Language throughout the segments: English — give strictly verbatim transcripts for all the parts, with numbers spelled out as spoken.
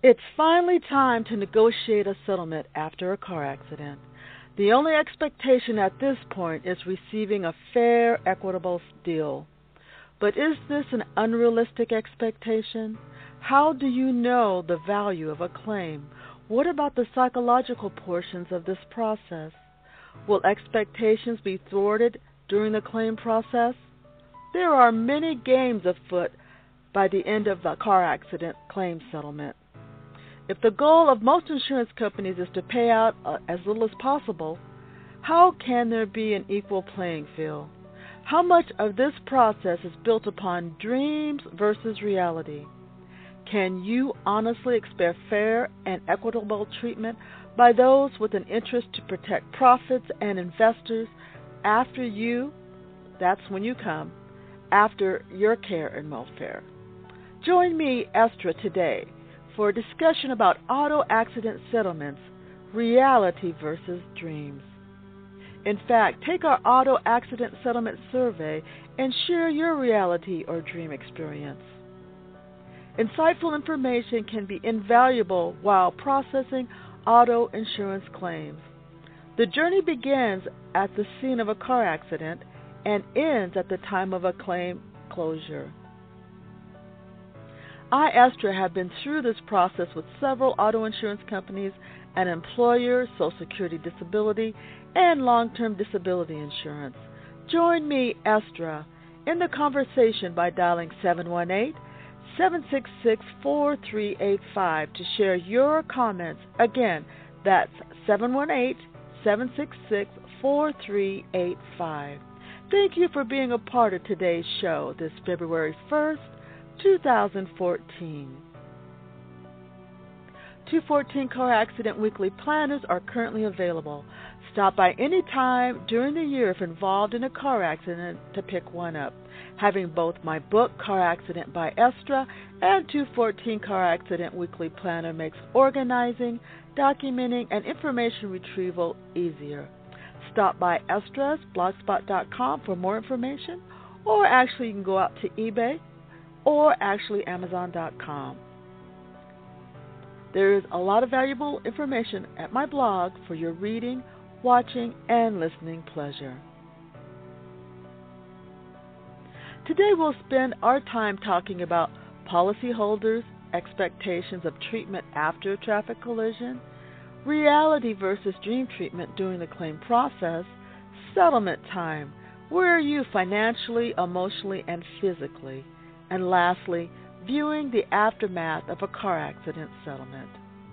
It's finally time to negotiate a settlement after a car accident. The only expectation at this point is receiving a fair, equitable deal. But is this an unrealistic expectation? How do you know the value of a claim? What about the psychological portions of this process? Will expectations be thwarted during the claim process? There are many games afoot by the end of the car accident claim settlement. If the goal of most insurance companies is to pay out uh, as little as possible, how can there be an equal playing field? How much of this process is built upon dreams versus reality? Can you honestly expect fair and equitable treatment by those with an interest to protect profits and investors after you, that's when you come, after your care and welfare? Join me, Estra, today for a discussion about auto accident settlements, reality versus dreams. In fact, take our auto accident settlement survey and share your reality or dream experience. Insightful information can be invaluable while processing auto insurance claims. The journey begins at the scene of a car accident and ends at the time of a claim closure. I, Estra, have been through this process with several auto insurance companies and employers, Social Security disability, and long-term disability insurance. Join me, Estra, in the conversation by dialing seven one eight, seven six six, four three eight five to share your comments. Again, that's seven one eight, seven six six, four three eight five. Thank you for being a part of today's show this February first, two thousand fourteen. two fourteen Car Accident Weekly Planners are currently available. Stop by any time during the year if involved in a car accident to pick one up. Having both my book, Car Accident by Estra, and two fourteen Car Accident Weekly Planner makes organizing, documenting, and information retrieval easier. Stop by Estra's blogspot dot com for more information, or actually you can go out to eBay or actually amazon dot com. There is a lot of valuable information at my blog for your reading, watching, and listening pleasure. Today we'll spend our time talking about policyholders' expectations of treatment after a traffic collision, reality versus dream treatment during the claim process, settlement time, where are you financially, emotionally, and physically, and lastly, viewing the aftermath of a car accident settlement.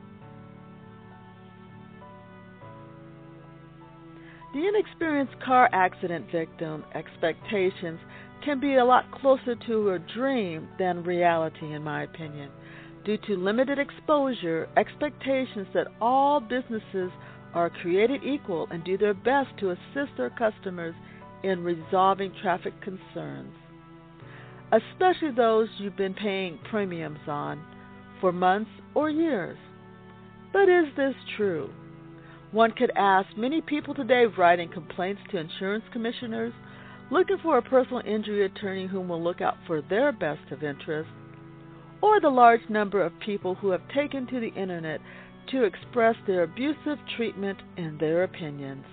The inexperienced car accident victim expectations can be a lot closer to a dream than reality, in my opinion. Due to limited exposure, expectations that all businesses are created equal and do their best to assist their customers in resolving traffic concerns, especially those you've been paying premiums on for months or years. But is this true? One could ask many people today writing complaints to insurance commissioners, looking for a personal injury attorney who will look out for their best of interest, or the large number of people who have taken to the internet to express their abusive treatment and their opinions.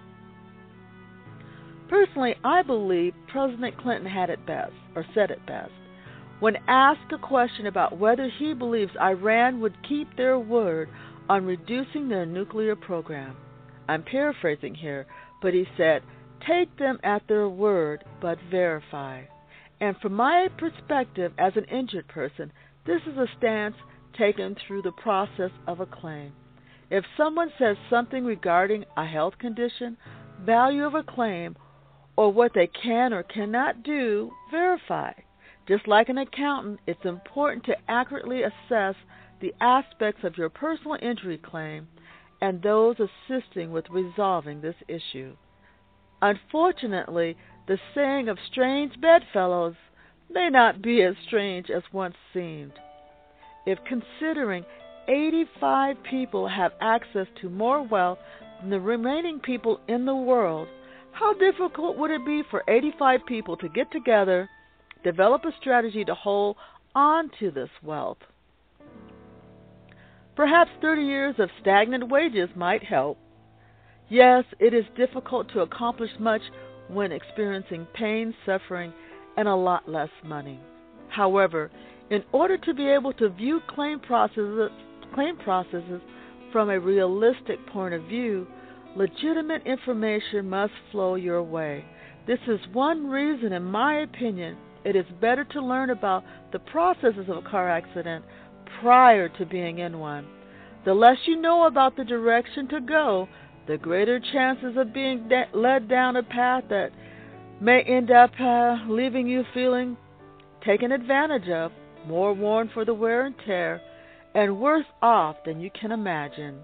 Personally, I believe President Clinton had it best, or said it best, when asked a question about whether he believes Iran would keep their word on reducing their nuclear program. I'm paraphrasing here, but he said, "Take them at their word, but verify." And from my perspective as an injured person, this is a stance taken through the process of a claim. If someone says something regarding a health condition, value of a claim, or what they can or cannot do, verify. Just like an accountant, it's important to accurately assess the aspects of your personal injury claim and those assisting with resolving this issue. Unfortunately, the saying of strange bedfellows may not be as strange as once seemed. If considering eighty-five people have access to more wealth than the remaining people in the world, how difficult would it be for eighty-five people to get together, develop a strategy to hold on to this wealth? Perhaps thirty years of stagnant wages might help. Yes, it is difficult to accomplish much when experiencing pain, suffering, and a lot less money. However, in order to be able to view claim processes, claim processes from a realistic point of view, legitimate information must flow your way. This is one reason, in my opinion, it is better to learn about the processes of a car accident prior to being in one. The less you know about the direction to go, the greater chances of being de- led down a path that may end up uh, leaving you feeling taken advantage of, more worn for the wear and tear, and worse off than you can imagine.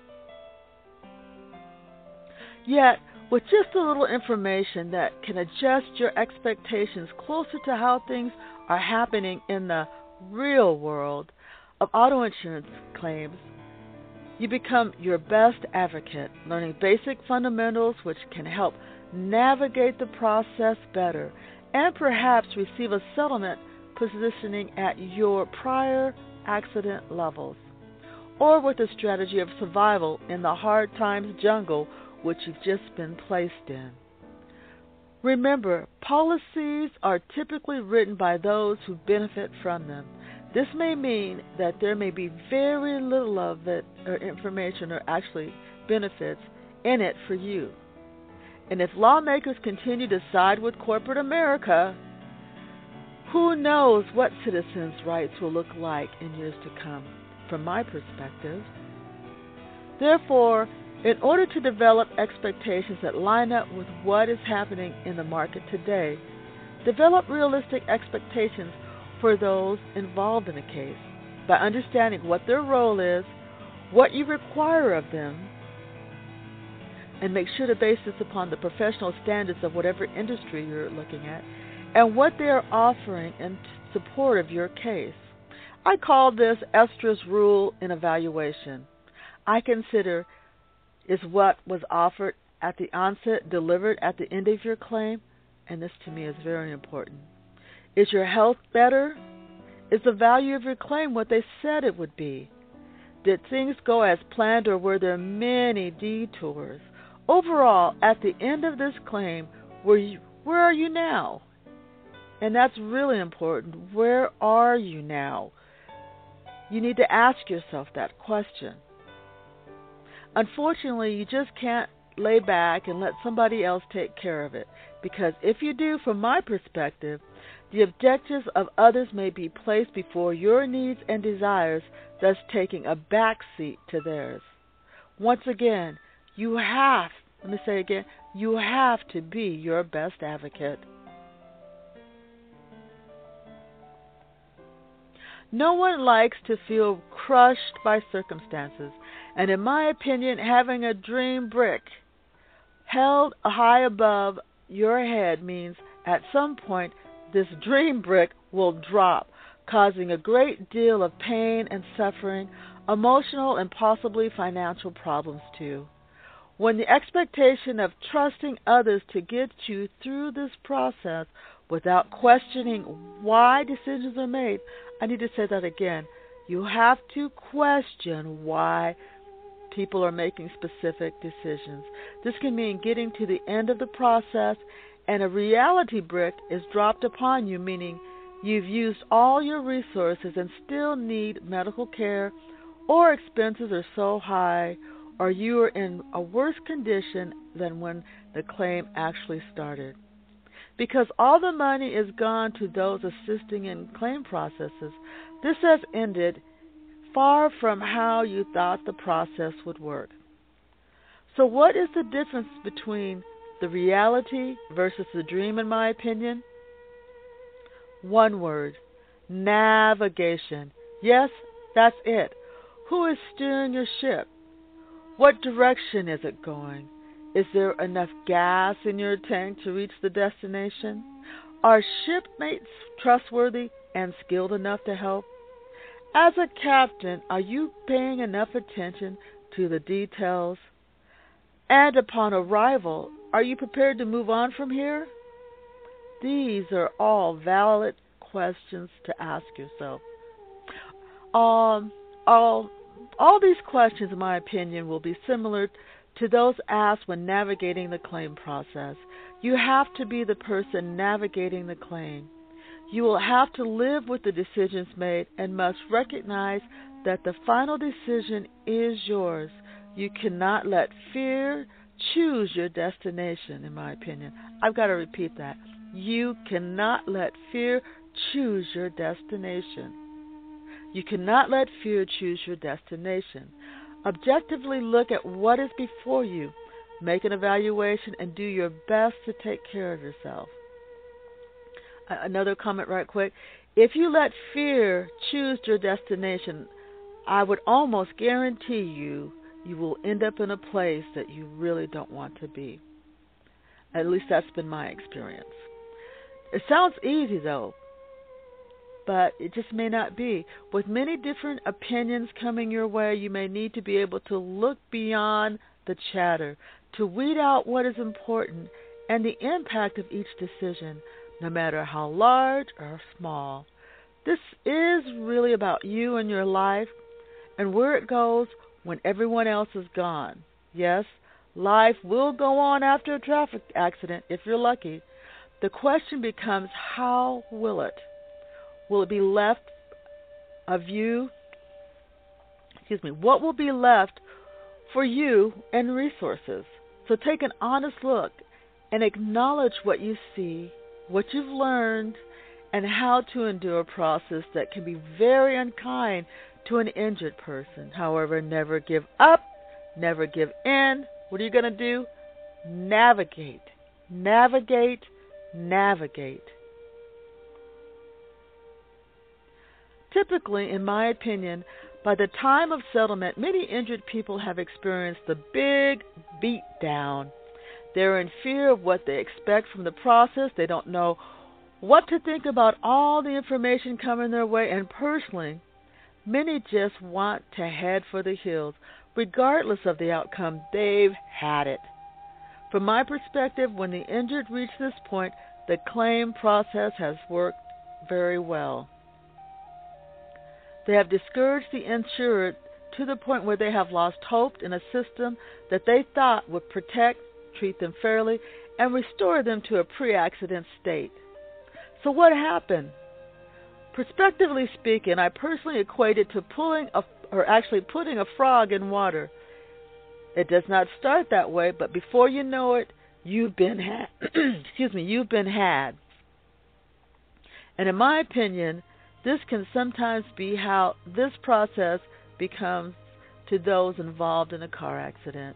Yet, with just a little information that can adjust your expectations closer to how things are happening in the real world of auto insurance claims, you become your best advocate, learning basic fundamentals which can help navigate the process better and perhaps receive a settlement positioning at your prior accident levels, or with a strategy of survival in the hard times jungle which you've just been placed in. Remember, policies are typically written by those who benefit from them. This may mean that there may be very little of it or information or actually benefits in it for you. And if lawmakers continue to side with corporate America, who knows what citizens' rights will look like in years to come, from my perspective. Therefore, in order to develop expectations that line up with what is happening in the market today, develop realistic expectations for those involved in a case by understanding what their role is, what you require of them, and make sure to base this upon the professional standards of whatever industry you're looking at, and what they are offering in support of your case. I call this Esther's Rule in evaluation. I consider is what was offered at the onset delivered at the end of your claim, and this to me is very important. Is your health better? Is the value of your claim what they said it would be? Did things go as planned, or were there many detours? Overall, at the end of this claim, were you, where are you now? And that's really important. Where are you now? You need to ask yourself that question. Unfortunately, you just can't lay back and let somebody else take care of it, because if you do, from my perspective, the objectives of others may be placed before your needs and desires, thus taking a back seat to theirs. Once again, you have, let me say again, you have to be your best advocate. No one likes to feel crushed by circumstances, and in my opinion, having a dream brick held high above your head means at some point this dream brick will drop, causing a great deal of pain and suffering, emotional and possibly financial problems too. When the expectation of trusting others to get you through this process without questioning why decisions are made, I need to say that again. You have to question why people are making specific decisions. This can mean getting to the end of the process and a reality brick is dropped upon you, meaning you've used all your resources and still need medical care, or expenses are so high, or you are in a worse condition than when the claim actually started. Because all the money is gone to those assisting in claim processes, this has ended far from how you thought the process would work. So what is the difference between the reality versus the dream, in my opinion? One word: navigation. Yes, that's it. Who is steering your ship? What direction is it going? Is there enough gas in your tank to reach the destination? Are shipmates trustworthy and skilled enough to help? As a captain, are you paying enough attention to the details? And upon arrival, are you prepared to move on from here? These are all valid questions to ask yourself. Um, all all these questions, in my opinion, will be similar to those asked when navigating the claim process. You have to be the person navigating the claim. You will have to live with the decisions made and must recognize that the final decision is yours. You cannot let fear choose your destination, in my opinion. I've got to repeat that. You cannot let fear choose your destination. You cannot let fear choose your destination. Objectively look at what is before you. Make an evaluation and do your best to take care of yourself. Another comment right quick. If you let fear choose your destination, I would almost guarantee you you will end up in a place that you really don't want to be. At least that's been my experience. It sounds easy though, but it just may not be. With many different opinions coming your way, you may need to be able to look beyond the chatter, to weed out what is important and the impact of each decision, no matter how large or small. This is really about you and your life and where it goes when everyone else is gone. Yes, life will go on after a traffic accident if you're lucky. The question becomes, how will it? Will it be left of you? Excuse me. What will be left for you and resources? So take an honest look and acknowledge what you see, what you've learned, and how to endure a process that can be very unkind to an injured person. However, never give up, never give in. What are you going to do? Navigate, navigate, navigate. Typically, in my opinion, by the time of settlement, many injured people have experienced the big beat down. They're in fear of what they expect from the process. They don't know what to think about all the information coming their way. And personally, many just want to head for the hills. Regardless of the outcome, they've had it. From my perspective, when the injured reach this point, the claim process has worked very well. They have discouraged the insured to the point where they have lost hope in a system that they thought would protect, treat them fairly, and restore them to a pre-accident state. So what happened? Prospectively speaking, I personally equate it to pulling a, or actually putting a frog in water. It does not start that way, but before you know it, you've been had. Excuse me, you've been had. And in my opinion, this can sometimes be how this process becomes to those involved in a car accident.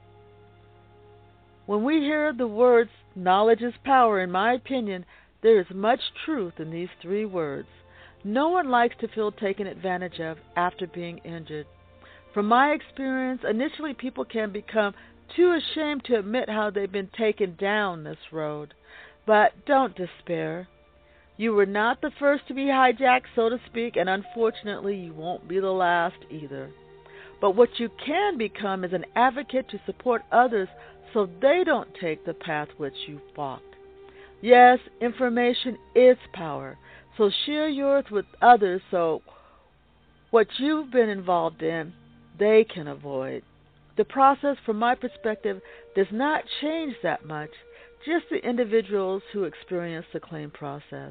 When we hear the words, knowledge is power, in my opinion, there is much truth in these three words. No one likes to feel taken advantage of after being injured. From my experience, initially people can become too ashamed to admit how they've been taken down this road. But don't despair. You were not the first to be hijacked, so to speak, and unfortunately you won't be the last either. But what you can become is an advocate to support others so they don't take the path which you've walked. Yes, information is power, so share yours with others so what you've been involved in, they can avoid. The process, from my perspective, does not change that much, just the individuals who experience the claim process.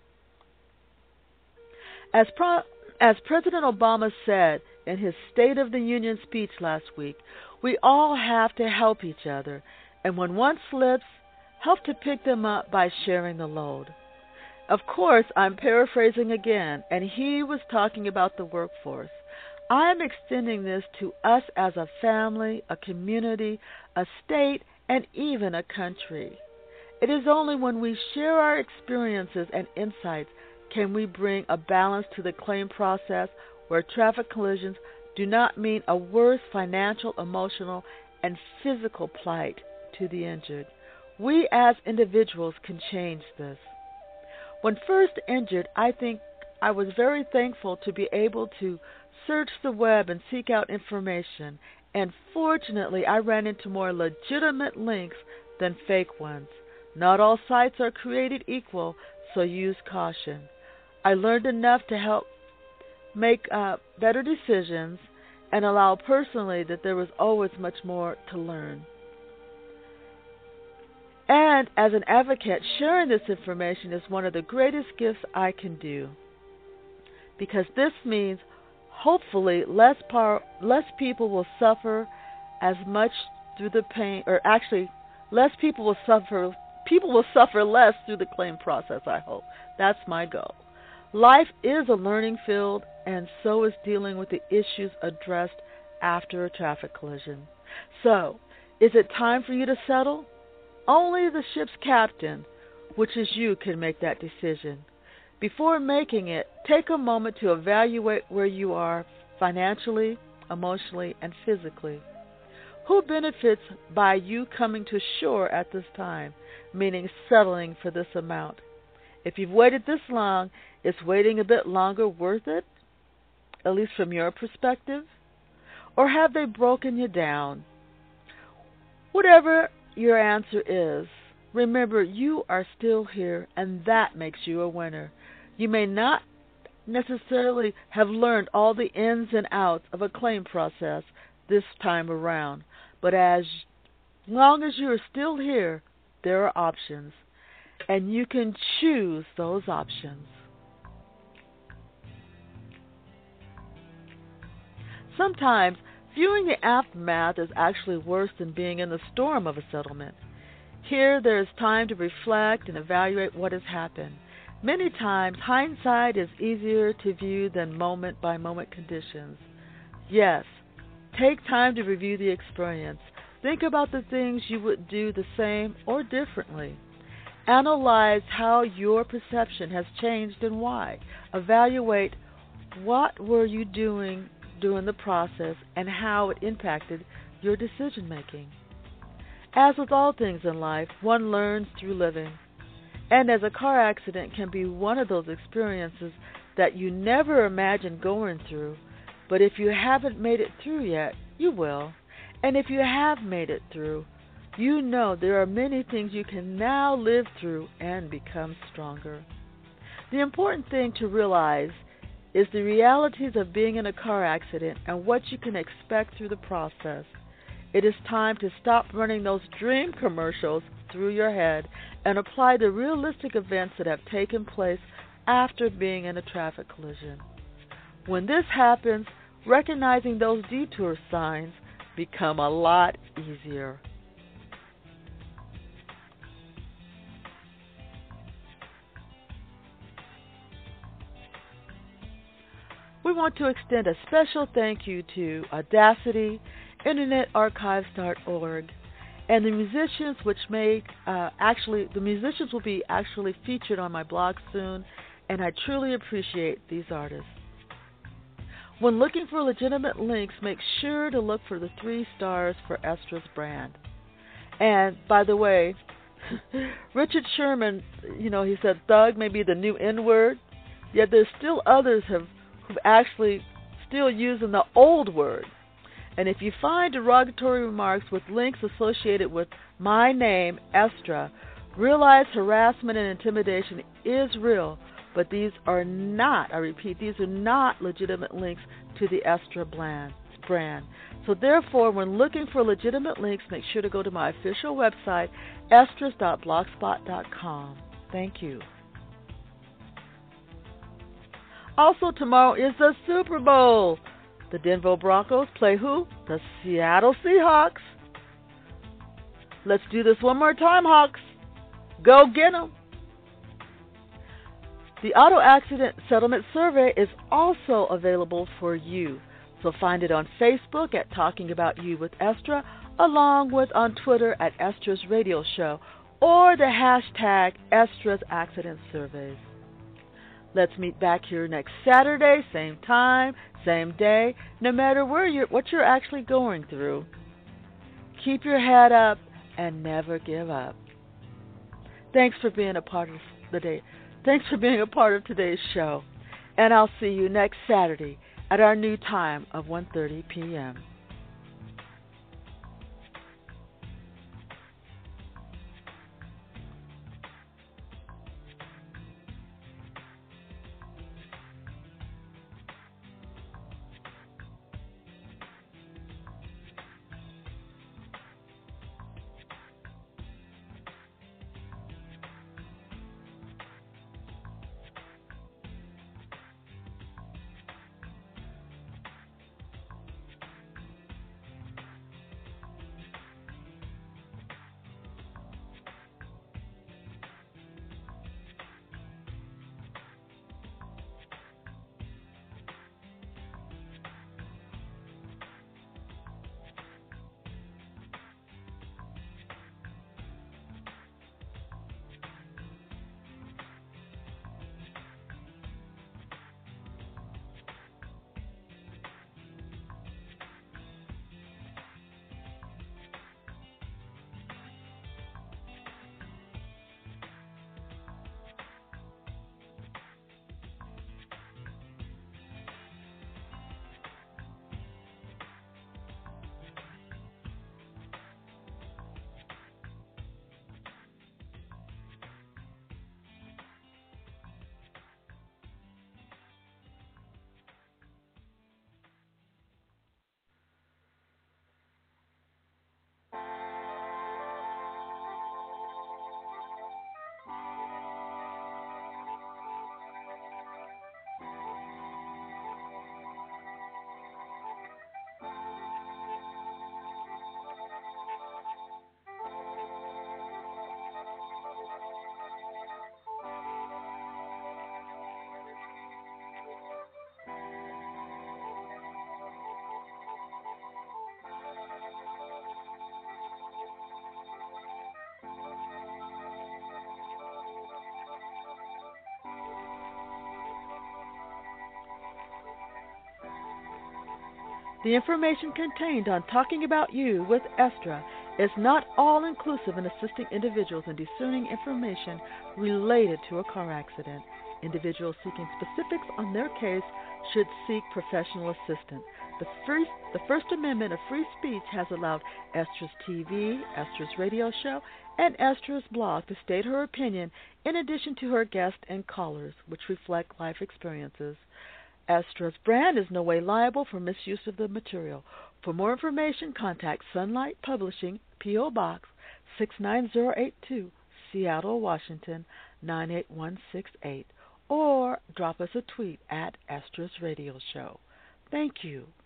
As, Pro- as President Obama said in his State of the Union speech last week, we all have to help each other, and when one slips, help to pick them up by sharing the load. Of course, I'm paraphrasing again, and he was talking about the workforce. I am extending this to us as a family, a community, a state, and even a country. It is only when we share our experiences and insights can we bring a balance to the claim process where traffic collisions do not mean a worse financial, emotional, and physical plight to the injured. We as individuals can change this. When first injured, I think I was very thankful to be able to search the web and seek out information, and fortunately I ran into more legitimate links than fake ones. Not all sites are created equal, so use caution. I learned enough to help make uh, better decisions, and allow personally that there was always much more to learn. And as an advocate, sharing this information is one of the greatest gifts I can do, because this means hopefully less par- less people will suffer as much through the pain, or actually less people will suffer people will suffer less through the claim process, I hope. That's my goal. Life is a learning field, and so is dealing with the issues addressed after a traffic collision. So, is it time for you to settle? Only the ship's captain, which is you, can make that decision. Before making it, take a moment to evaluate where you are financially, emotionally, and physically. Who benefits by you coming to shore at this time, meaning settling for this amount? If you've waited this long, is waiting a bit longer worth it, at least from your perspective? Or have they broken you down? Whatever your answer is, remember you are still here, and that makes you a winner. You may not necessarily have learned all the ins and outs of a claim process this time around, but as long as you are still here, there are options, and you can choose those options. Sometimes viewing the aftermath is actually worse than being in the storm of a settlement. Here there is time to reflect and evaluate what has happened. Many times hindsight is easier to view than moment-by-moment conditions. Yes, take time to review the experience. Think about the things you would do the same or differently. Analyze how your perception has changed and why. Evaluate what were you doing during the process and how it impacted your decision making. As with all things in life, one learns through living. And as a car accident can be one of those experiences that you never imagined going through, but if you haven't made it through yet, you will. And if you have made it through, you know there are many things you can now live through and become stronger. The important thing to realize is the realities of being in a car accident and what you can expect through the process. It is time to stop running those dream commercials through your head and apply the realistic events that have taken place after being in a traffic collision. When this happens, recognizing those detour signs become a lot easier. We want to extend a special thank you to Audacity, Internet Archives dot org, and the musicians which make uh, actually the musicians will be actually featured on my blog soon, and I truly appreciate these artists. When looking for legitimate links, make sure to look for the three stars for Estra's brand. And by the way, Richard Sherman, you know, he said thug may be the new N-word, yet there's still others have who've actually still using the old word. And if you find derogatory remarks with links associated with my name, Estra, realize harassment and intimidation is real, but these are not, I repeat, these are not legitimate links to the Estra brand. So therefore, when looking for legitimate links, make sure to go to my official website, estras dot blogspot dot com. Thank you. Also, tomorrow is the Super Bowl. The Denver Broncos play who? The Seattle Seahawks. Let's do this one more time, Hawks. Go get 'em. The Auto Accident Settlement Survey is also available for you. So find it on Facebook at Talking About You with Estra, along with on Twitter at Estra's Radio Show, or the hashtag Estra's Accident Surveys. Let's meet back here next Saturday, same time, same day, no matter where you're, what you're actually going through. Keep your head up and never give up. Thanks for being a part of the day. Thanks for being a part of today's show. And I'll see you next Saturday at our new time of one thirty p.m. The information contained on Talking About You with Estra is not all inclusive in assisting individuals in discerning information related to a car accident. Individuals seeking specifics on their case should seek professional assistance. The first, the First Amendment of free speech has allowed Estra's T V, Estra's radio show, and Estra's blog to state her opinion in addition to her guests and callers, which reflect life experiences. Estra's brand is no way liable for misuse of the material. For more information, contact Sunlight Publishing, P O. Box six nine zero eight two, Seattle, Washington nine eight one six eight, or drop us a tweet at Estra's Radio Show. Thank you.